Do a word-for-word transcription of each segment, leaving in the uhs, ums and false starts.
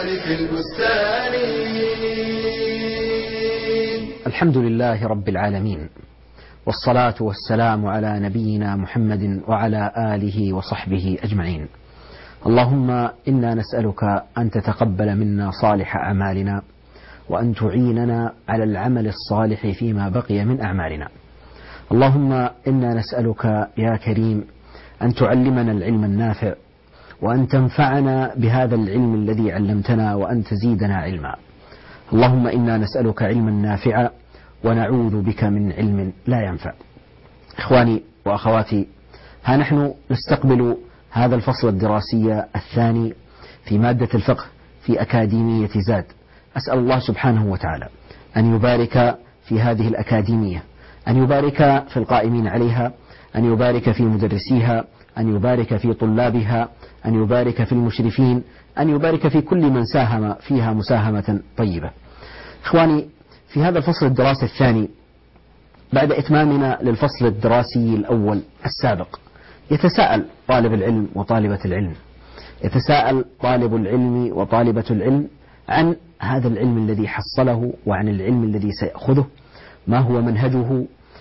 في البستان. الحمد لله رب العالمين، والصلاة والسلام على نبينا محمد وعلى آله وصحبه أجمعين. اللهم إنا نسألك أن تتقبل منا صالح أعمالنا، وأن تعيننا على العمل الصالح فيما بقي من أعمالنا. اللهم إنا نسألك يا كريم أن تعلمنا العلم النافع، وأن تنفعنا بهذا العلم الذي علمتنا، وأن تزيدنا علما. اللهم إنا نسألك علما نافعا، ونعوذ بك من علم لا ينفع. إخواني وأخواتي، ها نحن نستقبل هذا الفصل الدراسي الثاني في مادة الفقه في أكاديمية زاد. أسأل الله سبحانه وتعالى أن يبارك في هذه الأكاديمية، أن يبارك في القائمين عليها، أن يبارك في مدرسيها، أن يبارك في طلابها، أن يبارك في المشرفين، أن يبارك في كل من ساهم فيها مساهمة طيبة. إخواني، في هذا الفصل الدراسي الثاني بعد إتمامنا للفصل الدراسي الأول السابق، يتساءل طالب العلم وطالبة العلم، يتساءل طالب العلم وطالبة العلم عن هذا العلم الذي حصله، وعن العلم الذي سيأخذه. ما هو منهجه؟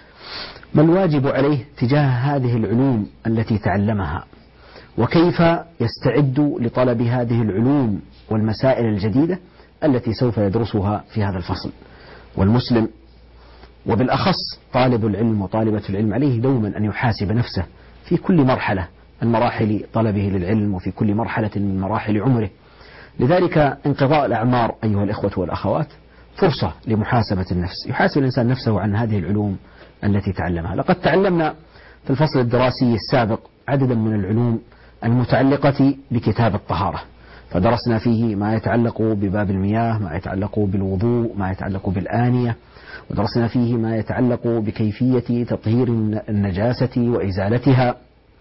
ما الواجب عليه تجاه هذه العلوم التي تعلمها؟ وكيف يستعد لطلب هذه العلوم والمسائل الجديدة التي سوف يدرسها في هذا الفصل؟ والمسلم وبالأخص طالب العلم وطالبة العلم عليه دوما أن يحاسب نفسه في كل مرحلة من مراحل طلبه للعلم، وفي كل مرحلة من مراحل عمره. لذلك انقضاء الأعمار أيها الإخوة والأخوات فرصة لمحاسبة النفس، يحاسب الإنسان نفسه عن هذه العلوم التي تعلمها. لقد تعلمنا في الفصل الدراسي السابق عددا من العلوم المتعلقة بكتاب الطهارة، فدرسنا فيه ما يتعلق بباب المياه، ما يتعلق بالوضوء، ما يتعلق بالآنية، ودرسنا فيه ما يتعلق بكيفية تطهير النجاسة وإزالتها،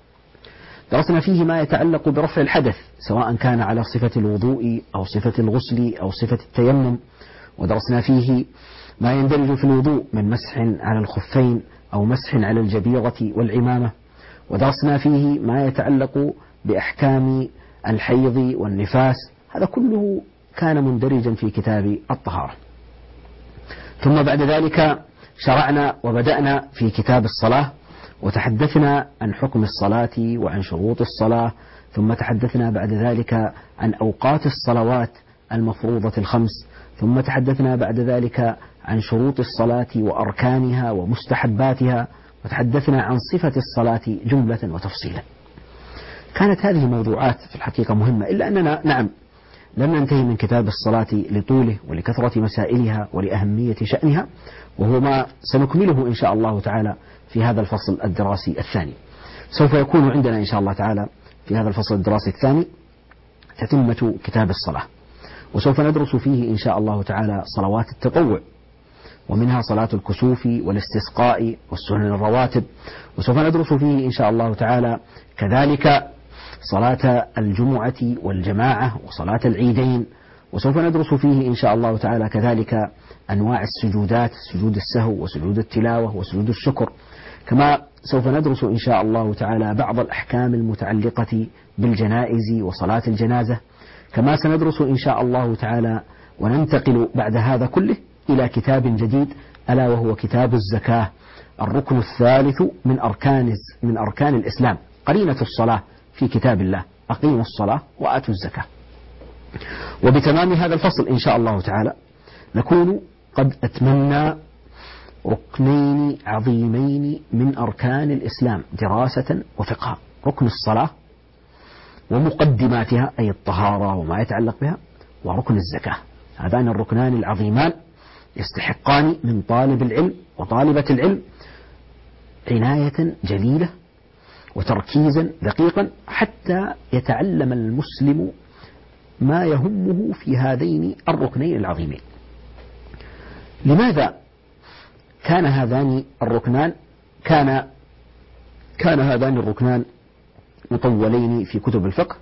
درسنا فيه ما يتعلق برفع الحدث سواء كان على صفة الوضوء أو صفة الغسل أو صفة التيمم، ودرسنا فيه ما يندرج في الوضوء من مسح على الخفين أو مسح على الجبيرة والعمامة، ودرسنا فيه ما يتعلق بأحكام الحيض والنفاس. هذا كله كان مندرجا في كتاب الطهارة. ثم بعد ذلك شرعنا وبدأنا في كتاب الصلاة، وتحدثنا عن حكم الصلاة وعن شروط الصلاة، ثم تحدثنا بعد ذلك عن أوقات الصلوات المفروضة الخمس، ثم تحدثنا بعد ذلك عن شروط الصلاة وأركانها ومستحباتها، وتحدثنا عن صفة الصلاة جملة وتفصيلا. كانت هذه موضوعات في الحقيقة مهمة، إلا أننا نعم لم ننتهي من كتاب الصلاة لطوله ولكثرة مسائلها ولأهمية شأنها، وهو ما سنكمله إن شاء الله تعالى في هذا الفصل الدراسي الثاني. سوف يكون عندنا إن شاء الله تعالى في هذا الفصل الدراسي الثاني تتمة كتاب الصلاة، وسوف ندرس فيه إن شاء الله تعالى صلوات التطوع، ومنها صلاة الكسوف والاستسقاء والسنن الرواتب، وسوف ندرس فيه إن شاء الله تعالى كذلك صلاة الجمعة والجماعة وصلاة العيدين، وسوف ندرس فيه إن شاء الله تعالى كذلك أنواع السجودات، سجود السهو وسجود التلاوة وسجود الشكر، كما سوف ندرس إن شاء الله تعالى بعض الأحكام المتعلقة بالجنائز وصلاة الجنازة، كما سندرس إن شاء الله تعالى وننتقل بعد هذا كله إلى كتاب جديد، ألا وهو كتاب الزكاة، الركن الثالث من أركان من أركان الإسلام، قرينة الصلاة في كتاب الله، أقيموا الصلاة وآتوا الزكاة. وبتمام هذا الفصل إن شاء الله تعالى نكون قد أتممنا ركنين عظيمين من أركان الإسلام دراسة وفقها، ركن الصلاة ومقدماتها أي الطهارة وما يتعلق بها، وركن الزكاة. هذان الركنان العظيمان يستحقان من طالب العلم وطالبة العلم عناية جليلة وتركيزا دقيقا حتى يتعلم المسلم ما يهمه في هذين الركنين العظيمين. لماذا كان هذان الركنان كان كان هذان الركنان مطولين في كتب الفقه؟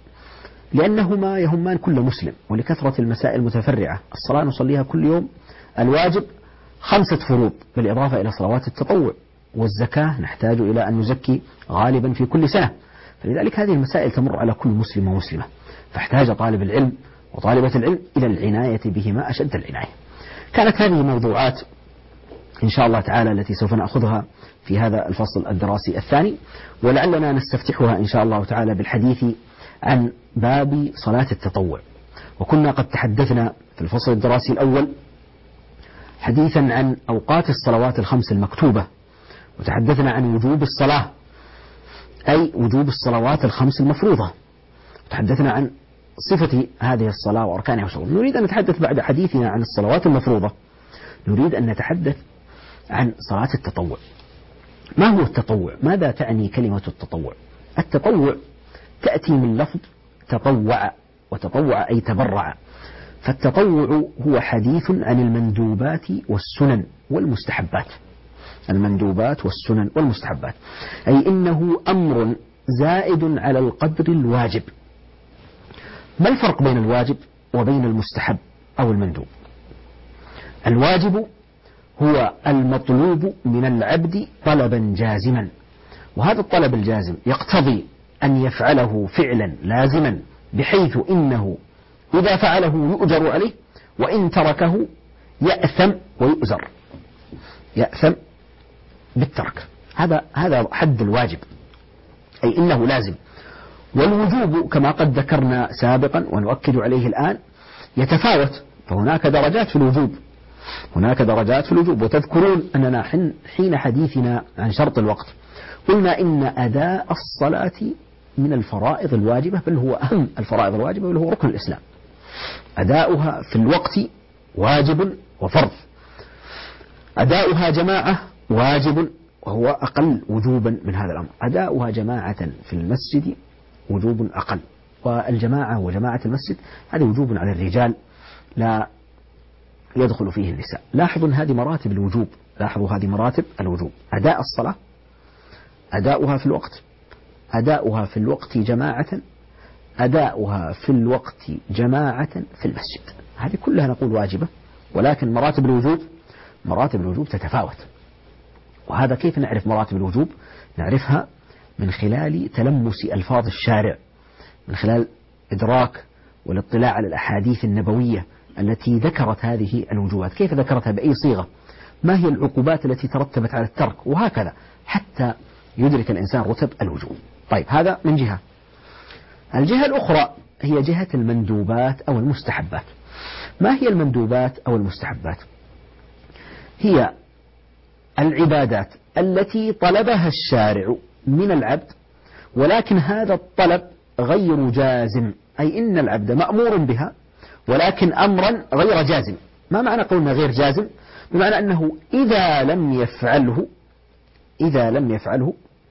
لأنهما يهمان كل مسلم، ولكثرة المسائل المتفرعة. الصلاة نصليها كل يوم، الواجب خمسة فروض بالإضافة إلى صلوات التطوع، والزكاة نحتاج إلى أن نزكي غالبا في كل سنة، فلذلك هذه المسائل تمر على كل مسلم ومسلمة، فاحتاج طالب العلم وطالبة العلم إلى العناية بهما أشد العناية. كانت هذه موضوعات إن شاء الله تعالى التي سوف نأخذها في هذا الفصل الدراسي الثاني، ولعلنا نستفتحها إن شاء الله تعالى بالحديث عن باب صلاة التطوع. وكنا قد تحدثنا في الفصل الدراسي الأول حديثا عن أوقات الصلوات الخمس المكتوبة، وتحدثنا عن وجوب الصلاة أي وجوب الصلوات الخمس المفروضة، وتحدثنا عن صفة هذه الصلاة وأركانها وشروطها. نريد أن نتحدث بعد حديثنا عن الصلوات المفروضة، نريد أن نتحدث عن صلاة التطوع. ما هو التطوع؟ ماذا تعني كلمة التطوع؟ التطوع تأتي من لفظ تطوع، وتطوع أي تبرع. فالتطوع هو حديث عن المندوبات والسنن والمستحبات. المندوبات والسنن والمستحبات أي إنه أمر زائد على القدر الواجب. ما الفرق بين الواجب وبين المستحب أو المندوب؟ الواجب هو المطلوب من العبد طلبا جازما، وهذا الطلب الجازم يقتضي أن يفعله فعلا لازما بحيث إنه إذا فعله يؤجر عليه، وإن تركه يأثم ويؤزر، يأثم بالترك. هذا هذا حد الواجب، أي إنه لازم. والوجوب كما قد ذكرنا سابقا ونؤكد عليه الآن يتفاوت، فهناك درجات في الوجوب، هناك درجات في الوجوب. وتذكرون أننا حين حديثنا عن شرط الوقت قلنا إن أداء الصلاة من الفرائض الواجبة، بل هو أهم الفرائض الواجبة، بل هو ركن الإسلام. أداؤها في الوقت واجب وفرض، أداؤها جماعة واجب وهو أقل وجوبا من هذا الأمر، أداؤها جماعة في المسجد وجوب أقل، والجماعة وجماعة المسجد هذا وجوب على الرجال لا يدخل فيه النساء. لاحظوا هذه مراتب الوجوب، لاحظوا هذه مراتب الوجوب: أداء الصلاة، أداؤها في الوقت، أداؤها في الوقت جماعة، أداؤها في الوقت جماعة في المسجد. هذه كلها نقول واجبة، ولكن مراتب الوجوب مراتب الوجوب تتفاوت. وهذا كيف نعرف مراتب الوجوب؟ نعرفها من خلال تلمس ألفاظ الشارع، من خلال إدراك والاطلاع على الأحاديث النبوية التي ذكرت هذه الوجوبات، كيف ذكرتها، بأي صيغة، ما هي العقوبات التي ترتبت على الترك، وهكذا حتى يدرك الإنسان رتب الوجوب. طيب، هذا من جهة. الجهة الأخرى هي جهة المندوبات أو المستحبات. ما هي المندوبات أو المستحبات؟ هي العبادات التي طلبها الشارع من العبد، ولكن هذا الطلب غير جازم، أي إن العبد مأمور بها ولكن أمرا غير جازم. ما معنى قولنا غير جازم؟ بمعنى أنه إذا لم يفعله إذا لم يفعله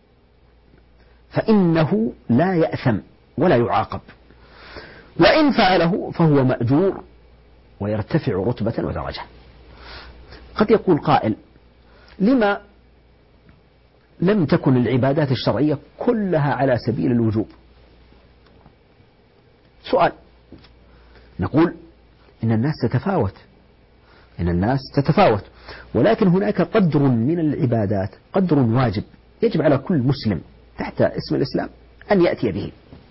فإنه لا يأثم ولا يعاقب، وإن فعله فهو مأجور ويرتفع رتبة ودرجة. قد يقول قائل: لما لم تكن العبادات الشرعية كلها على سبيل الوجوب؟ سؤال. نقول إن الناس تتفاوت إن الناس تتفاوت ولكن هناك قدر من العبادات، قدر واجب يجب على كل مسلم تحت اسم الإسلام أن يأتي به.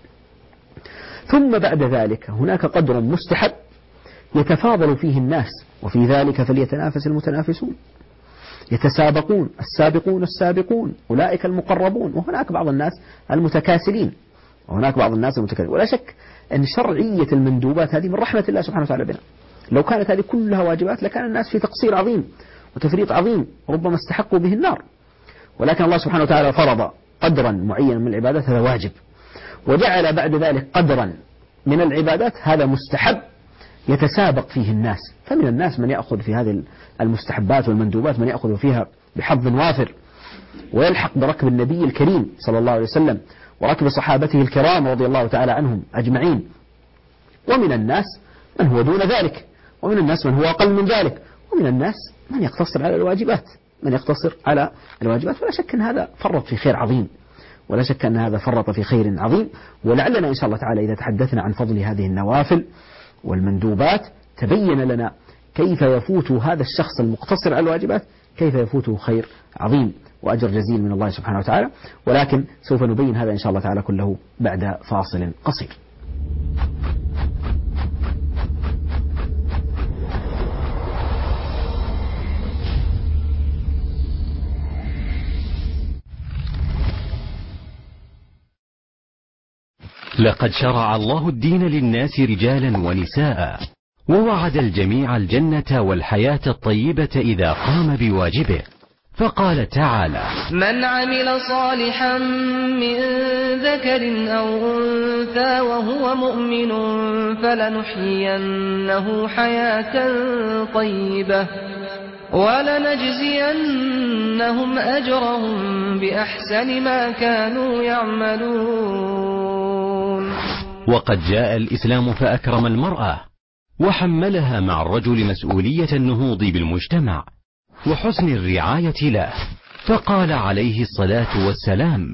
ثم بعد ذلك هناك قدر مستحب يتفاضل فيه الناس، وفي ذلك فليتنافس المتنافسون، يتسابقون، السابقون السابقون أولئك المقربون. وهناك بعض الناس المتكاسلين، وهناك بعض الناس المتكاسلين. ولا شك أن شرعية المندوبات هذه من رحمة الله سبحانه وتعالى بنا. لو كانت هذه كلها واجبات لكان الناس في تقصير عظيم وتفريط عظيم، ربما استحقوا به النار. ولكن الله سبحانه وتعالى فرض قدرا معينا من العبادات، هذا واجب، وجعل بعد ذلك قدرا من العبادات هذا مستحب يتسابق فيه الناس. فمن الناس من يأخذ في هذه المستحبات والمندوبات من يأخذ فيها بحظ وافر ويلحق بركب النبي الكريم صلى الله عليه وسلم وركب صحابته الكرام رضي الله تعالى عنهم أجمعين. ومن الناس من هو دون ذلك، ومن الناس من هو أقل من ذلك، ومن الناس من يقتصر على الواجبات من يقتصر على الواجبات. ولا شك أن هذا فرط في خير عظيم، ولا شك أن هذا فرط في خير عظيم. ولعلنا إن شاء الله تعالى إذا تحدثنا عن فضل هذه النوافل والمندوبات تبين لنا كيف يفوت هذا الشخص المقتصر على الواجبات، كيف يفوته خير عظيم وأجر جزيل من الله سبحانه وتعالى. ولكن سوف نبين هذا إن شاء الله تعالى كله بعد فاصل قصير. لقد شرع الله الدين للناس رجالا ونساء، ووعد الجميع الجنة والحياة الطيبة إذا قام بواجبه، فقال تعالى: من عمل صالحا من ذكر أو أنثى وهو مؤمن فلنحيينه حياة طيبة ولنجزينهم أجرهم بأحسن ما كانوا يعملون. وقد جاء الإسلام فأكرم المرأة وحملها مع الرجل مسؤولية النهوض بالمجتمع وحسن الرعاية له، فقال عليه الصلاة والسلام: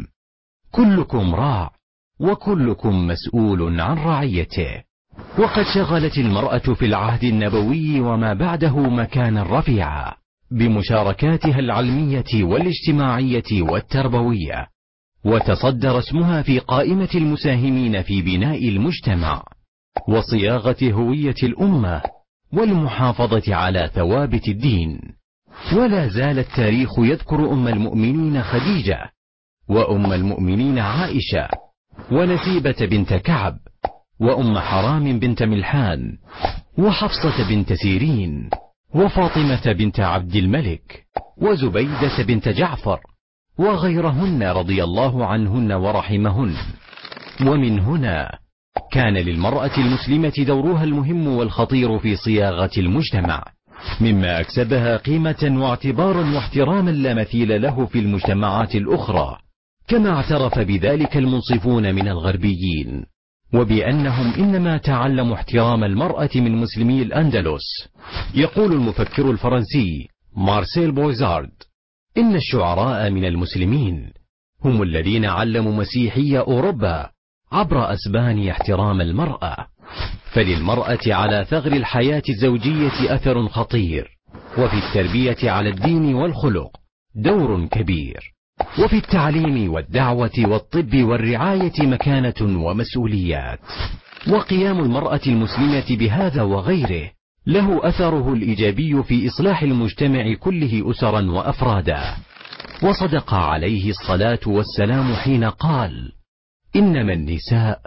كلكم راع وكلكم مسؤول عن رعيته. وقد شغلت المرأة في العهد النبوي وما بعده مكانا رفيعا بمشاركاتها العلمية والاجتماعية والتربوية، وتصدر اسمها في قائمة المساهمين في بناء المجتمع وصياغة هوية الأمة والمحافظة على ثوابت الدين. ولا زال التاريخ يذكر أم المؤمنين خديجة، وأم المؤمنين عائشة، ونسيبة بنت كعب، وأم حرام بنت ملحان، وحفصة بنت سيرين، وفاطمة بنت عبد الملك، وزبيدة بنت جعفر، وغيرهن رضي الله عنهن ورحمهن. ومن هنا كان للمرأة المسلمة دورها المهم والخطير في صياغة المجتمع، مما أكسبها قيمة واعتبارا واحتراما لا مثيل له في المجتمعات الأخرى، كما اعترف بذلك المنصفون من الغربيين، وبأنهم إنما تعلموا احترام المرأة من مسلمي الأندلس. يقول المفكر الفرنسي مارسيل بويزارد: إن الشعراء من المسلمين هم الذين علموا مسيحي أوروبا عبر أسبان احترام المرأة. فللمرأة على ثغر الحياة الزوجية أثر خطير، وفي التربية على الدين والخلق دور كبير، وفي التعليم والدعوة والطب والرعاية مكانة ومسؤوليات. وقيام المرأة المسلمة بهذا وغيره له أثره الإيجابي في إصلاح المجتمع كله أسرا وأفرادا. وصدق عليه الصلاة والسلام حين قال: إنما النساء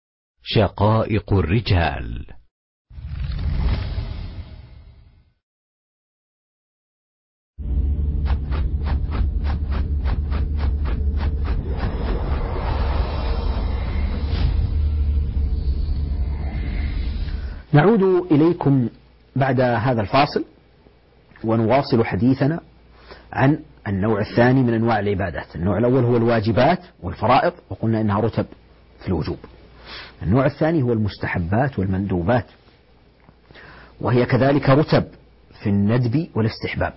شقائق الرجال. نعود إليكم بعد هذا الفاصل ونواصل حديثنا عن النوع الثاني من أنواع العبادات. النوع الأول هو الواجبات والفرائض، وقلنا إنها رتب في الوجوب. النوع الثاني هو المستحبات والمندوبات، وهي كذلك رتب في الندب والاستحباب.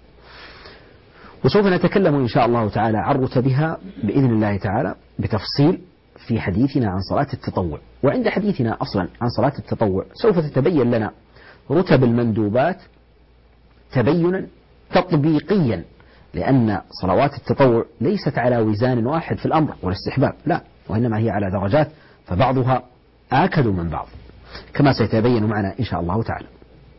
وسوف نتكلم إن شاء الله تعالى عن رتبها بإذن الله تعالى بتفصيل في حديثنا عن صلاة التطوع. وعند حديثنا أصلا عن صلاة التطوع سوف تتبين لنا رتب المندوبات تبينا تطبيقيا، لأن صلوات التطوع ليست على وزان واحد في الأمر والاستحباب، لا، وإنما هي على درجات، فبعضها آكد من بعض كما سيتبين معنا إن شاء الله تعالى.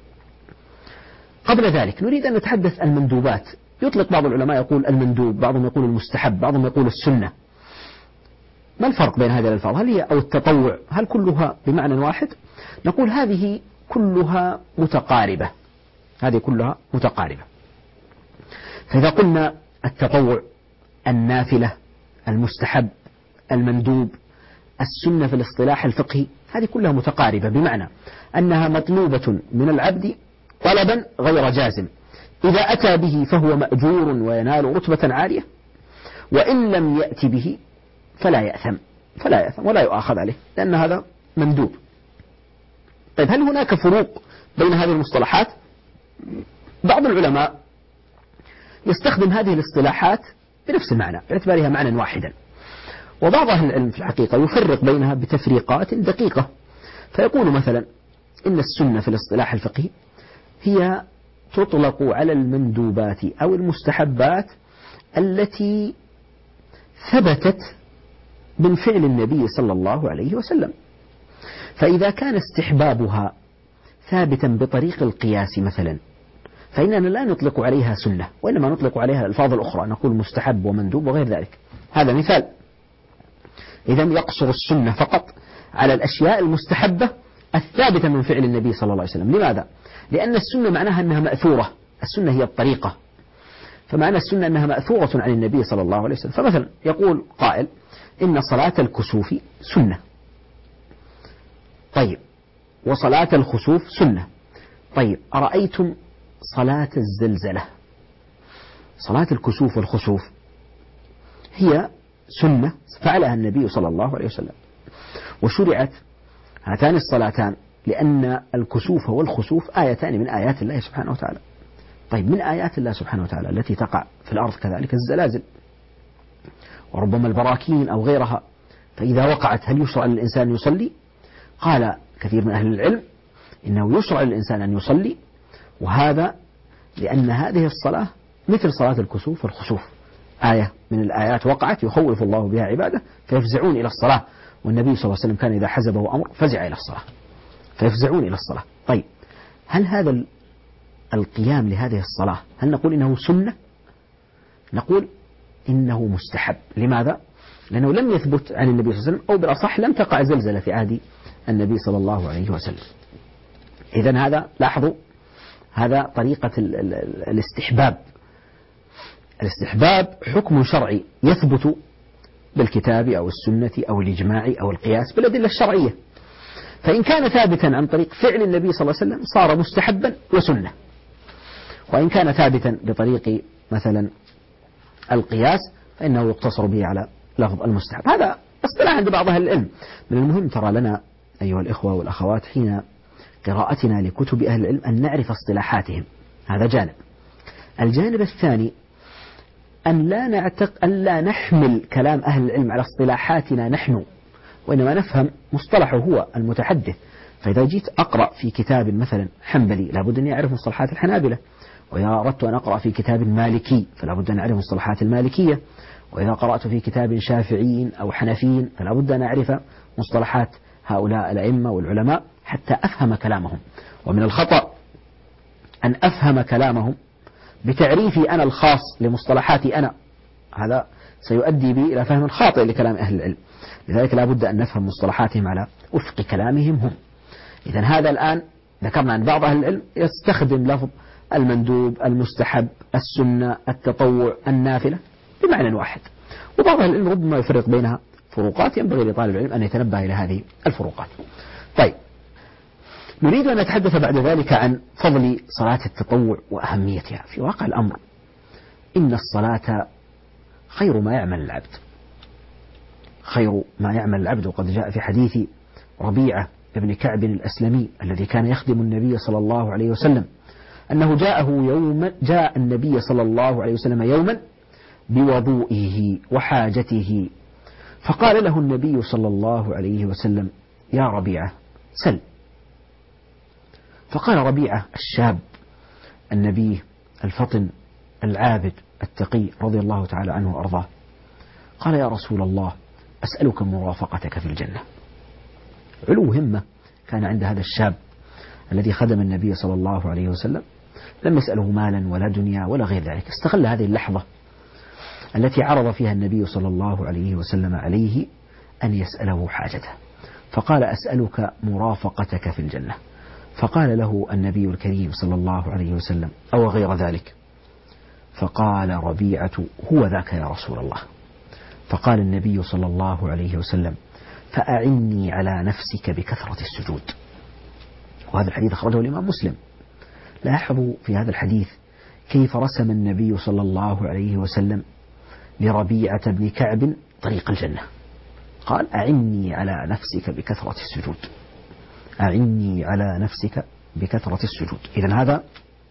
قبل ذلك نريد أن نتحدث المندوبات. يطلق بعض العلماء يقول المندوب، بعضهم يقول المستحب، بعضهم يقول السنة. ما الفرق بين هذه الألفاظ؟ هل هي أو التطوع هل كلها بمعنى واحد؟ نقول هذه كلها متقاربة، هذه كلها متقاربة. فإذا قلنا التطوع، النافلة، المستحب، المندوب، السنة في الاصطلاح الفقهي، هذه كلها متقاربة، بمعنى أنها مطلوبة من العبد طلبا غير جازم. إذا أتى به فهو مأجور وينال رتبة عالية، وإن لم يأتي به فلا يأثم فلا يأثم ولا يؤاخذ عليه، لأن هذا مندوب. طيب هل هناك فروق بين هذه المصطلحات؟ بعض العلماء يستخدم هذه الاصطلاحات بنفس المعنى باعتبارها معنى واحدا، وبعض أهل العلم في الحقيقة يفرق بينها بتفريقات دقيقة، فيقول مثلا إن السنة في الاصطلاح الفقهي هي تطلق على المندوبات أو المستحبات التي ثبتت من فعل النبي صلى الله عليه وسلم. فإذا كان استحبابها ثابتا بطريق القياس مثلا، فإننا لا نطلق عليها سنة، وإنما نطلق عليها الألفاظ الأخرى، نقول مستحب ومندوب وغير ذلك. هذا مثال. إذن يقصر السنة فقط على الأشياء المستحبة الثابتة من فعل النبي صلى الله عليه وسلم. لماذا؟ لأن السنة معناها أنها مأثورة، السنة هي الطريقة، فمعنى السنة أنها مأثورة عن النبي صلى الله عليه وسلم. فمثلا يقول قائل إن صلاة الكسوف سنة، طيب، وصلاة الخسوف سنة، طيب، أرأيتم صلاة الزلزلة؟ صلاة الكسوف والخسوف هي سنة فعلها النبي صلى الله عليه وسلم، وشرعت هاتان الصلاتان لأن الكسوف والخسوف آيتان من آيات الله سبحانه وتعالى. طيب، من آيات الله سبحانه وتعالى التي تقع في الأرض كذلك الزلازل وربما البراكين أو غيرها، فإذا وقعت هل يشرع للإنسان أن يصلي؟ قال كثير من أهل العلم إنه يشرع للإنسان أن يصلي، وهذا لأن هذه الصلاة مثل صلاة الكسوف والخسوف، آية من الآيات وقعت يخوف الله بها عباده فيفزعون إلى الصلاة، والنبي صلى الله عليه وسلم كان إذا حزبه أمر فزع إلى الصلاة، فيفزعون إلى الصلاة. طيب، هل هذا القيام لهذه الصلاة هل نقول إنه سنة؟ نقول إنه مستحب. لماذا؟ لأنه لم يثبت عن النبي صلى الله عليه وسلم، أو بالأصح لم تقع زلزلة في عهد النبي صلى الله عليه وسلم. إذن هذا لاحظوا هذا طريقة ال ال ال الاستحباب. الاستحباب حكم شرعي يثبت بالكتاب أو السنة أو الإجماع أو القياس بالأدلة الشرعية، فإن كان ثابتا عن طريق فعل النبي صلى الله عليه وسلم صار مستحبا وسنة، وإن كان ثابتا بطريق مثلا القياس فإنه يقتصر به على لفظ المستحب. هذا اصطلاح عند بعض أهل العلم. من المهم ترى لنا أيها الإخوة والأخوات حين قراءتنا لكتب أهل العلم أن نعرف اصطلاحاتهم، هذا جانب. الجانب الثاني أن لا نعتق أن لا نحمل كلام أهل العلم على اصطلاحاتنا نحن، وإنما نفهم مصطلحه هو المتحدث. فإذا جيت أقرأ في كتاب مثلا حنبلي لابد أن أعرف مصطلحات الحنابلة، وإذا أردت أن أقرأ في كتاب مالكي فلا بد أن أعرف مصطلحات المالكية، وإذا قرأت في كتاب شافعي أو حنفي فلا بد أن أعرف مصطلحات هؤلاء الأئمة والعلماء حتى أفهم كلامهم. ومن الخطأ أن أفهم كلامهم بتعريفي أنا الخاص لمصطلحاتي أنا، هذا سيؤدي بي إلى فهم خاطئ لكلام أهل العلم. لذلك لا بد أن نفهم مصطلحاتهم على وفق كلامهم هم. إذن هذا الآن ذكرنا أن بعض أهل العلم يستخدم لفظ المندوب، المستحب، السنة، التطوع، النافلة بمعنى واحد، وبعض أهل العلم ربما يفرق بينها فروقات ينبغي لطالب العلم أن يتنبه إلى هذه الفروقات. طيب، نريد أن نتحدث بعد ذلك عن فضل صلاة التطوع وأهميتها. في واقع الأمر إن الصلاة خير ما يعمل العبد، خير ما يعمل العبد. وقد جاء في حديث ربيعة ابن كعب الأسلمي الذي كان يخدم النبي صلى الله عليه وسلم أنه جاءه يوم جاء النبي صلى الله عليه وسلم يوما بوضوئه وحاجته، فقال له النبي صلى الله عليه وسلم: يا ربيعة سل. فقال ربيعة الشاب النبي الفطن العابد التقي رضي الله تعالى عنه وأرضاه، قال: يا رسول الله أسألك مرافقتك في الجنة. علو همة كان عند هذا الشاب الذي خدم النبي صلى الله عليه وسلم، لم يسأله مالا ولا دنيا ولا غير ذلك، استغل هذه اللحظة التي عرض فيها النبي صلى الله عليه وسلم عليه أن يسأله حاجته، فقال: أسألك مرافقتك في الجنة. فقال له النبي الكريم صلى الله عليه وسلم: أو غير ذلك؟ فقال ربيعة: هو ذاك يا رسول الله. فقال النبي صلى الله عليه وسلم: فأعني على نفسك بكثرة السجود. وهذا الحديث أخرجه الإمام مسلم. لاحظوا في هذا الحديث كيف رسم النبي صلى الله عليه وسلم لربيعة بن كعب طريق الجنة. قال: أعني على نفسك بكثرة السجود، أعني على نفسك بكثرة السجود. إذن هذا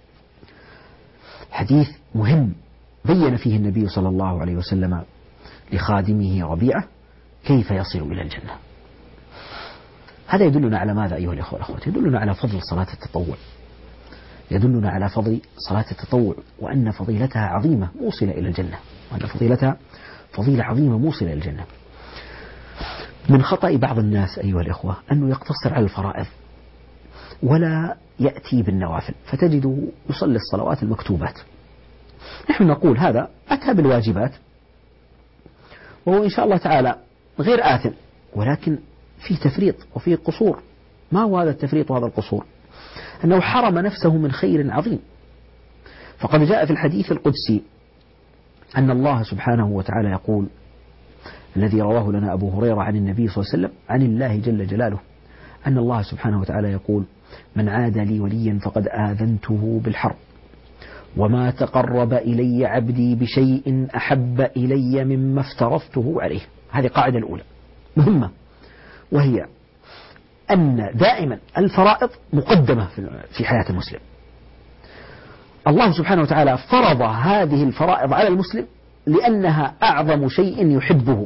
حديث مهم بين فيه النبي صلى الله عليه وسلم لخادمه ربيعة كيف يصل إلى الجنة. هذا يدلنا على ماذا أيها الأخوة والأخوات؟ يدلنا على فضل صلاة التطوع، يدلنا على فضل صلاة التطوع، وأن فضيلتها عظيمة موصلة إلى الجنة، وأن فضيلتها فضيلة عظيمة موصلة إلى الجنة. من خطأ بعض الناس أيها الأخوة أنه يقتصر على الفرائض ولا يأتي بالنوافل، فتجده يصلي الصلوات المكتوبات. نحن نقول هذا أتى بالواجبات، وهو إن شاء الله تعالى غير آثم، ولكن في تفريط وفي قصور. ما هو هذا التفريط وهذا القصور؟ أنه حرم نفسه من خير عظيم. فقد جاء في الحديث القدسي أن الله سبحانه وتعالى يقول، الذي رواه لنا أبو هريرة عن النبي صلى الله عليه وسلم عن الله جل جلاله، أن الله سبحانه وتعالى يقول: من عاد لي وليا فقد آذنته بالحرب، وما تقرب إلي عبدي بشيء أحب إلي مما افترضته عليه. هذه قاعدة الأولى مهمة، وهي أن دائما الفرائض مقدمة في حياة المسلم. الله سبحانه وتعالى فرض هذه الفرائض على المسلم لأنها أعظم شيء يحبه.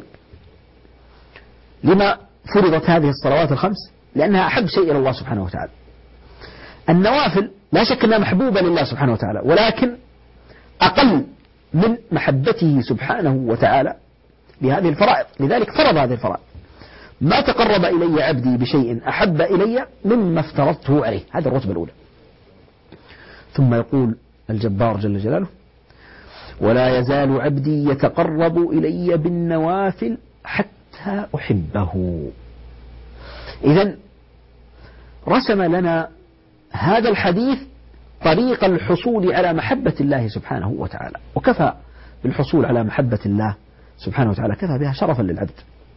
لما فرضت هذه الصلوات الخمس؟ لأنها أحب شيء إلى الله سبحانه وتعالى. النوافل لا شك أنها محبوبة لله سبحانه وتعالى، ولكن أقل من محبته سبحانه وتعالى لهذه الفرائض، لذلك فرض هذه الفرائض. ما تقرب إلي عبدي بشيء أحب إلي مما افترضته عليه، هذه الرتبة الأولى. ثم يقول الجبار جل جلاله: ولا يزال عبدي يتقرب إلي بالنوافل حتى أحبه. إذن رسم لنا هذا الحديث طريق الحصول على محبة الله سبحانه وتعالى، وكفى بالحصول على محبة الله سبحانه وتعالى، كفى بها شرفا للعبد،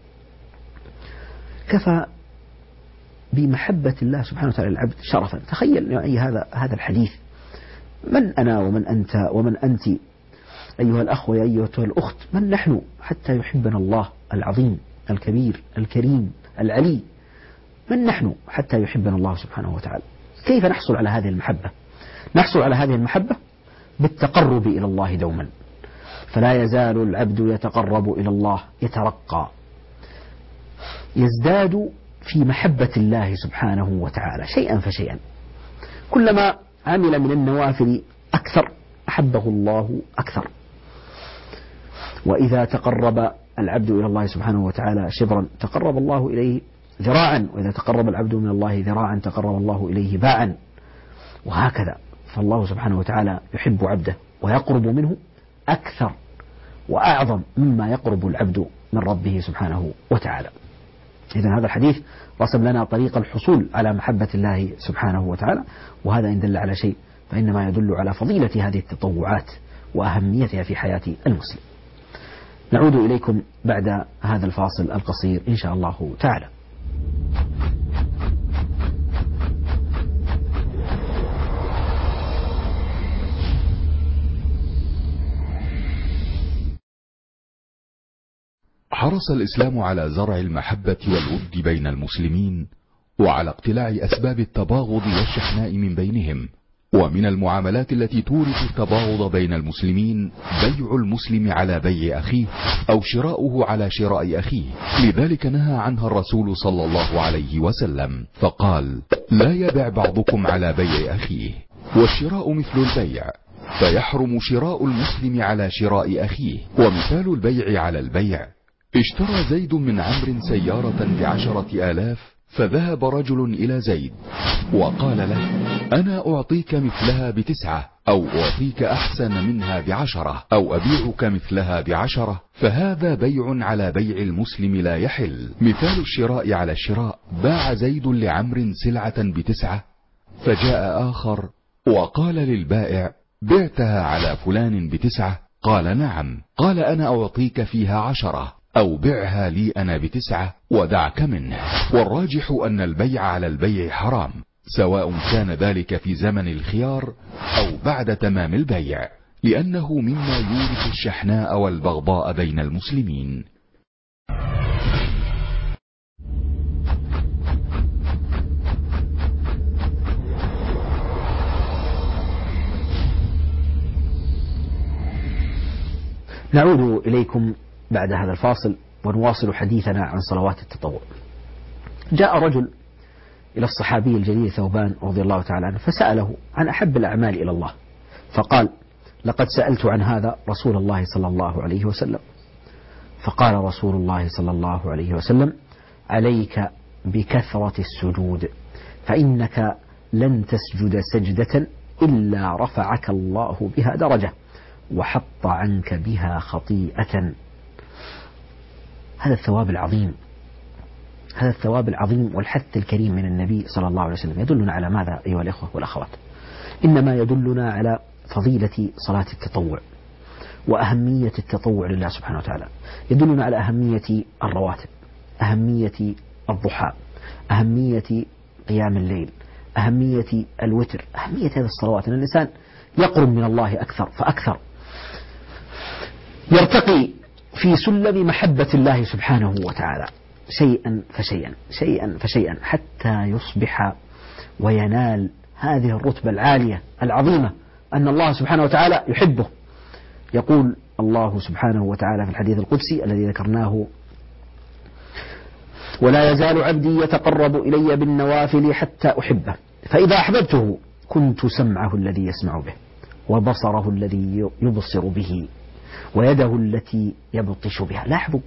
كفى بمحبة الله سبحانه وتعالى للعبد شرفا. تخيل أي هذا هذا الحديث، من أنا ومن أنت ومن أنت أيها الأخ وأيتها الأخت، من نحن حتى يحبنا الله العظيم الكبير الكريم العلي؟ من نحن حتى يحبنا الله سبحانه وتعالى؟ كيف نحصل على هذه المحبة؟ نحصل على هذه المحبة بالتقرب إلى الله دوما. فلا يزال العبد يتقرب إلى الله، يترقى، يزداد في محبة الله سبحانه وتعالى شيئا فشيئا. كلما عمل من النوافل أكثر أحبه الله أكثر. وإذا تقرب العبد إلى الله سبحانه وتعالى شبرا تقرب الله إليه ذراعا، وإذا تقرب العبد من الله ذراعا تقرب الله إليه باعا، وهكذا. فالله سبحانه وتعالى يحب عبده ويقرب منه أكثر وأعظم مما يقرب العبد من ربه سبحانه وتعالى. إذن هذا الحديث رسم لنا طريق الحصول على محبة الله سبحانه وتعالى، وهذا إن دل على شيء فإنما يدل على فضيلة هذه التطوعات وأهميتها في حياة المسلم. نعود إليكم بعد هذا الفاصل القصير إن شاء الله تعالى. حرص الإسلام على زرع المحبة والود بين المسلمين، وعلى اقتلاع أسباب التباغض والشحناء من بينهم. ومن المعاملات التي تورث التباغض بين المسلمين بيع المسلم على بيع أخيه، أو شراؤه على شراء أخيه. لذلك نهى عنها الرسول صلى الله عليه وسلم فقال: لا يبع بعضكم على بيع أخيه. والشراء مثل البيع، فيحرم شراء المسلم على شراء أخيه. ومثال البيع على البيع: اشترى زيد من عمرو سيارة بعشرة آلاف، فذهب رجل إلى زيد وقال له: أنا أعطيك مثلها بتسعة، أو أعطيك أحسن منها بعشرة، أو أبيعك مثلها بعشرة. فهذا بيع على بيع المسلم لا يحل. مثال الشراء على الشراء: باع زيد لعمرو سلعة بتسعة، فجاء آخر وقال للبائع: بعتها على فلان بتسعة؟ قال: نعم. قال: أنا أعطيك فيها عشرة، أو بعها لي أنا بتسعة ودعك منه. والراجح أن البيع على البيع حرام، سواء كان ذلك في زمن الخيار أو بعد تمام البيع، لأنه مما يورث الشحناء والبغضاء بين المسلمين. نعود إليكم بعد هذا الفاصل ونواصل حديثنا عن صلوات التطوع. جاء رجل إلى الصحابي الجليل ثوبان رضي الله تعالى عنه فسأله عن أحب الأعمال إلى الله، فقال: لقد سألت عن هذا رسول الله صلى الله عليه وسلم، فقال رسول الله صلى الله عليه وسلم: عليك بكثرة السجود، فإنك لن تسجد سجدة إلا رفعك الله بها درجة وحط عنك بها خطيئة. هذا الثواب العظيم، هذا الثواب العظيم والحث الكريم من النبي صلى الله عليه وسلم يدلنا على ماذا أيها الإخوة والأخوات؟ إنما يدلنا على فضيلة صلاة التطوع وأهمية التطوع لله سبحانه وتعالى، يدلنا على أهمية الرواتب، أهمية الضحى، أهمية قيام الليل، أهمية الوتر، أهمية هذه الصلوات، أن الإنسان يقرب من الله أكثر فأكثر، يرتقي في سلم محبة الله سبحانه وتعالى شيئا فشيئا شيئا فشيئا حتى يصبح وينال هذه الرتبة العالية العظيمة أن الله سبحانه وتعالى يحبه. يقول الله سبحانه وتعالى في الحديث القدسي الذي ذكرناه: ولا يزال عبدي يتقرب إلي بالنوافل حتى أحبه فإذا أحببته كنت سمعه الذي يسمع به وبصره الذي يبصر به ويده التي يبطش بها. لاحظوا،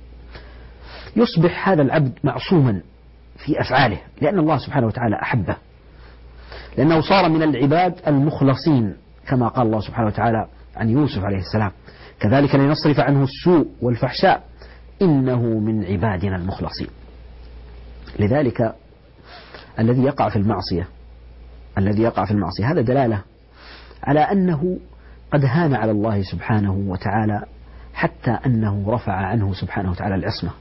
يصبح هذا العبد معصوما في أفعاله لأن الله سبحانه وتعالى أحبه، لأنه صار من العباد المخلصين كما قال الله سبحانه وتعالى عن يوسف عليه السلام: كذلك لنصرف عنه السوء والفحشاء إنه من عبادنا المخلصين. لذلك الذي يقع في المعصية الذي يقع في المعصية هذا دلالة على أنه قد هان على الله سبحانه وتعالى، حتى أنه رفع عنه سبحانه وتعالى العصمة،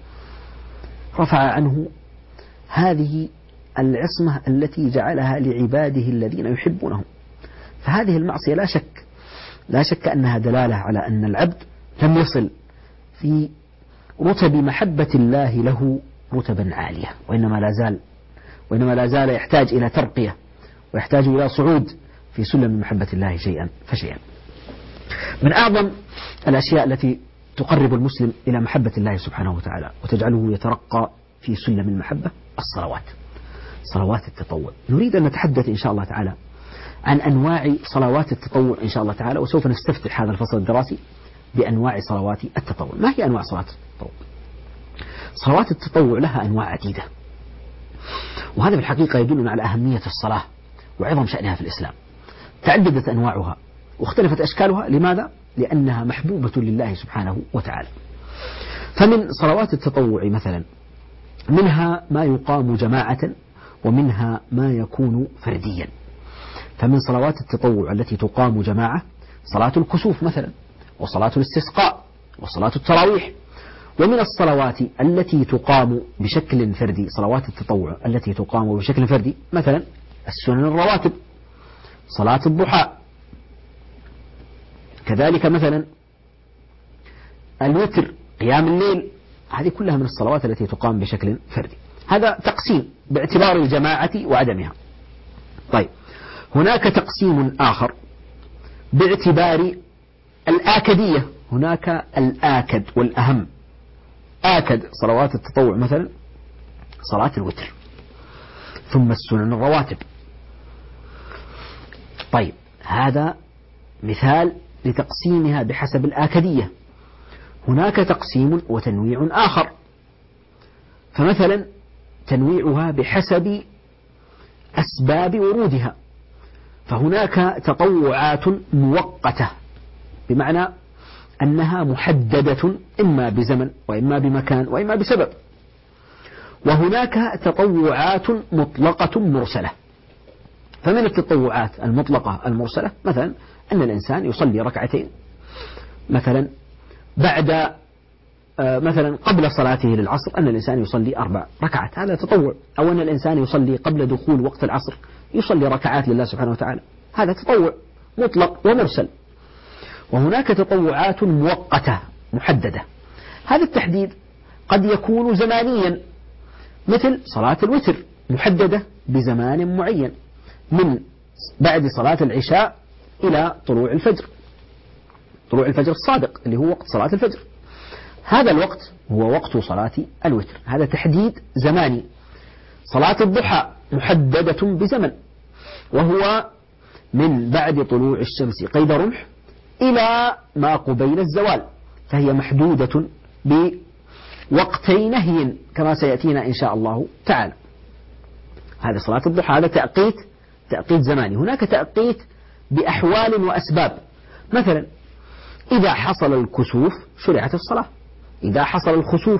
رفع عنه هذه العصمة التي جعلها لعباده الذين يحبونهم. فهذه المعصية لا شك لا شك أنها دلالة على أن العبد لم يصل في رتب محبة الله له رتبا عالية، وإنما لا زال وإنما لا زال يحتاج إلى ترقية ويحتاج إلى صعود في سلم محبة الله شيئا فشيئا. من أعظم الأشياء التي تقرب المسلم إلى محبة الله سبحانه وتعالى وتجعله يترقى في سلم المحبة الصلوات، صلوات التطوع. نريد أن نتحدث إن شاء الله تعالى عن أنواع صلوات التطوع إن شاء الله تعالى، وسوف نستفتح هذا الفصل الدراسي بأنواع صلوات التطوع. ما هي أنواع صلوات التطوع؟ صلوات التطوع لها أنواع عديدة، وهذا في الحقيقة يدلنا على أهمية الصلاة وعظم شأنها في الإسلام. تعددت أنواعها واختلفت أشكالها. لماذا؟ لأنها محبوبة لله سبحانه وتعالى. فمن صلوات التطوع مثلا منها ما يقام جماعة ومنها ما يكون فرديا. فمن صلوات التطوع التي تقام جماعة صلاة الكسوف مثلا، وصلاة الاستسقاء، وصلاة التراويح. ومن الصلوات التي تقام بشكل فردي، صلوات التطوع التي تقام بشكل فردي مثلا السنن الرواتب، صلاة الضحى، كذلك مثلا الوتر، قيام الليل. هذه كلها من الصلوات التي تقام بشكل فردي. هذا تقسيم باعتبار الجماعة وعدمها. طيب، هناك تقسيم آخر باعتبار الآكدية. هناك الآكد والأهم. آكد صلوات التطوع مثلا صلاة الوتر، ثم السنن الرواتب. طيب، هذا مثال لتقسيمها بحسب الآكدية. هناك تقسيم وتنويع آخر، فمثلا تنويعها بحسب أسباب ورودها. فهناك تطوعات مؤقتة بمعنى أنها محددة إما بزمن وإما بمكان وإما بسبب. وهناك تطوعات مطلقة مرسلة. فمن التطوعات المطلقة المرسلة مثلا أن الإنسان يصلي ركعتين مثلا بعد مثلا قبل صلاته للعصر، أن الإنسان يصلي أربع ركعات، هذا تطوع. أو أن الإنسان يصلي قبل دخول وقت العصر يصلي ركعات لله سبحانه وتعالى، هذا تطوع مطلق ومرسل. وهناك تطوعات مؤقتة محددة. هذا التحديد قد يكون زمانيا، مثل صلاة الوتر محددة بزمان معين من بعد صلاة العشاء إلى طلوع الفجر، طلوع الفجر الصادق اللي هو وقت صلاة الفجر. هذا الوقت هو وقت صلاة الوتر، هذا تحديد زماني. صلاة الضحى محددة بزمن، وهو من بعد طلوع الشمس قيد رمح إلى ما قبيل الزوال، فهي محدودة بوقتي نهي كما سيأتينا إن شاء الله تعالى. هذه صلاة الضحى، هذا تأقيت تأقيت زماني. هناك تأقيت بأحوال وأسباب، مثلا إذا حصل الكسوف شرعت الصلاة، إذا حصل الخسوف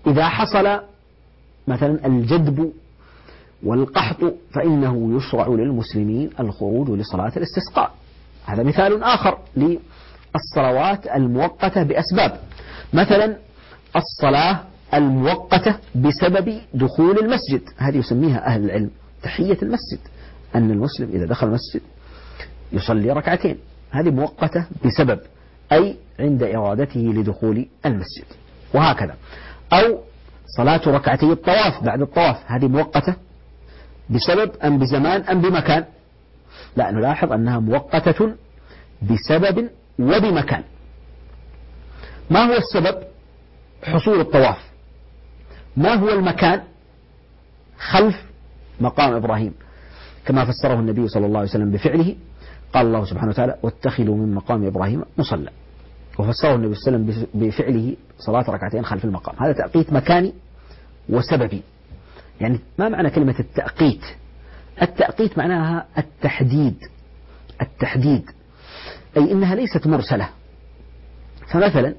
إذا حصل مثلا الجدب والقحط فإنه يشرع للمسلمين الخروج لصلاة الاستسقاء. هذا مثال آخر للصلوات المؤقتة بأسباب، مثلا الصلاة المؤقتة بسبب دخول المسجد، هذه يسميها أهل العلم تحية المسجد، أن المسلم إذا دخل المسجد يصلي ركعتين، هذه مؤقتة بسبب، أي عند إرادته لدخول المسجد، وهكذا. أو صلاة ركعتي الطواف بعد الطواف، هذه مؤقتة بسبب أم بزمان أم بمكان؟ لا، نلاحظ أنها مؤقتة بسبب وبمكان. ما هو السبب؟ حصول الطواف. ما هو المكان؟ خلف مقام إبراهيم، كما فسره النبي صلى الله عليه وسلم بفعله، قال الله سبحانه وتعالى واتخذوا من مقام إبراهيم مصلى، وفسره النبي صلى الله عليه وسلم بفعله صلاة ركعتين خلف المقام. هذا تأقيت مكاني وسببي. يعني ما معنى كلمة التأقيت؟ التأقيت معناها التحديد، التحديد أي إنها ليست مرسلة. فمثلا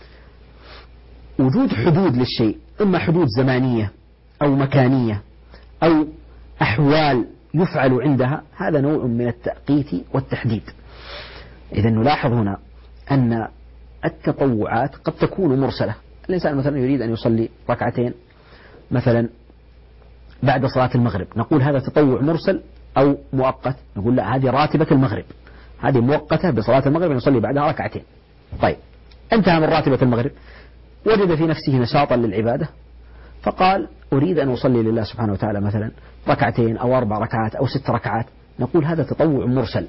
وجود حدود للشيء، إما حدود زمانية أو مكانية أو أحوال يفعل عندها، هذا نوع من التأقيت والتحديد. إذا نلاحظ هنا أن التطوعات قد تكون مرسلة. الإنسان مثلا يريد أن يصلي ركعتين مثلا بعد صلاة المغرب، نقول هذا تطوع مرسل أو مؤقت؟ نقول لا، هذه راتبة المغرب، هذه مؤقتة بصلاة المغرب يصلي بعدها ركعتين. طيب، انتهى من راتبة المغرب، وجد في نفسه نشاطا للعبادة، فقال أريد أن أصلي لله سبحانه وتعالى مثلا ركعتين أو أربع ركعات أو ست ركعات، نقول هذا تطوع مرسل،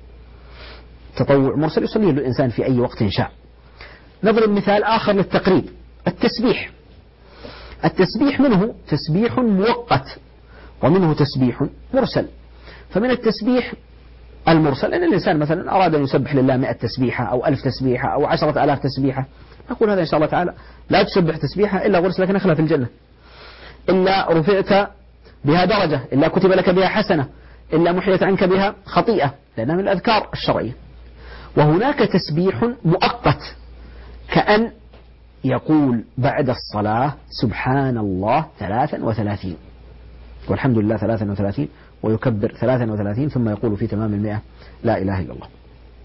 تطوع مرسل يصليه الإنسان في أي وقت شاء. نضرب مثال آخر للتقريب، التسبيح. التسبيح منه تسبيح مؤقت ومنه تسبيح مرسل. فمن التسبيح المرسل أن الإنسان مثلا أراد أن يسبح لله مئة تسبيحة أو ألف تسبيحة أو عشرة آلاف تسبيحة، نقول هذا إن شاء الله تعالى لا تسبح تسبيحة إلا غرس لك نخلة في الجنة، إلا رفعت بها درجة، إلا كتب لك بها حسنة، إلا محيت عنك بها خطيئة، لأنها من الأذكار الشرعية. وهناك تسبيح مؤقت، كأن يقول بعد الصلاة سبحان الله ثلاثا وثلاثين والحمد لله ثلاثا وثلاثين ويكبر ثلاثا وثلاثين ثم يقول في تمام المئة لا إله إلا الله.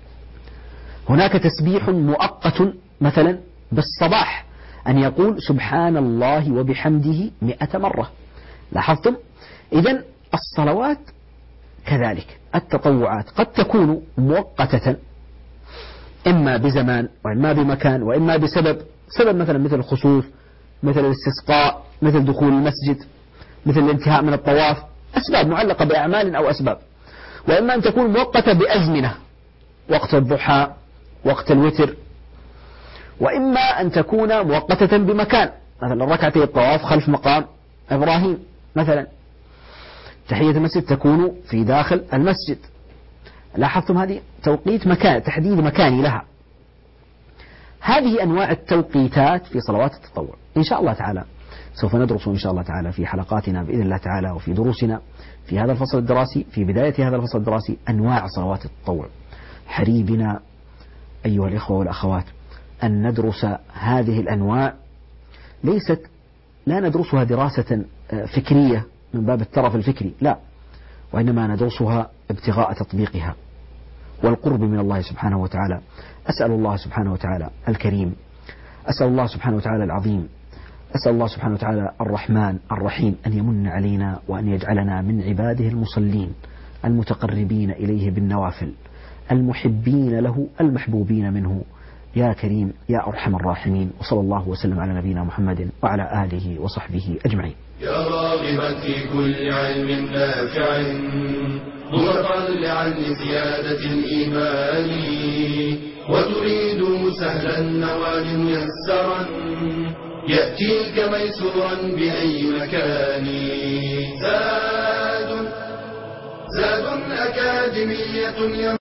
هناك تسبيح مؤقت مثلا بالصباح، أن يقول سبحان الله وبحمده مئة مرة. لاحظتم؟ إذن الصلوات كذلك، التطوعات قد تكون مؤقتة إما بزمان وإما بمكان وإما بسبب، سبب مثلا مثل الخسوف، مثل الاستسقاء، مثل دخول المسجد، مثل الانتهاء من الطواف، أسباب معلقة بأعمال أو أسباب. وإما أن تكون مؤقتة بأزمنة، وقت الضحى، وقت الوتر. وإما أن تكون مؤقتة بمكان، مثلا ركعتي الطواف خلف مقام إبراهيم مثلا، تحية المسجد تكون في داخل المسجد. لاحظتم هذه توقيت مكان، تحديد مكاني لها. هذه أنواع التوقيتات في صلوات التطوع. إن شاء الله تعالى سوف ندرس إن شاء الله تعالى في حلقاتنا بإذن الله تعالى وفي دروسنا في هذا الفصل الدراسي، في بداية هذا الفصل الدراسي، أنواع صلوات التطوع. حري بنا أيها الإخوة والأخوات أن ندرس هذه الأنواع، ليست لا ندرسها دراسة فكرية من باب الترف الفكري، لا، وإنما ندرسها ابتغاء تطبيقها والقرب من الله سبحانه وتعالى. أسأل الله سبحانه وتعالى الكريم، أسأل الله سبحانه وتعالى العظيم، أسأل الله سبحانه وتعالى الرحمن الرحيم أن يمن علينا وأن يجعلنا من عباده المصلين المتقربين إليه بالنوافل، المحبين له المحبوبين منه، يا كريم يا أرحم الراحمين. وصلى الله وسلم على نبينا محمد وعلى آله وصحبه أجمعين. يا راغبا في كل علم نافع متطلعا لزيادة الإيمان، وتريد سهلا النوال ميسرا يأتيك ميسورا بأي مكان. زاد زاد أكاديمية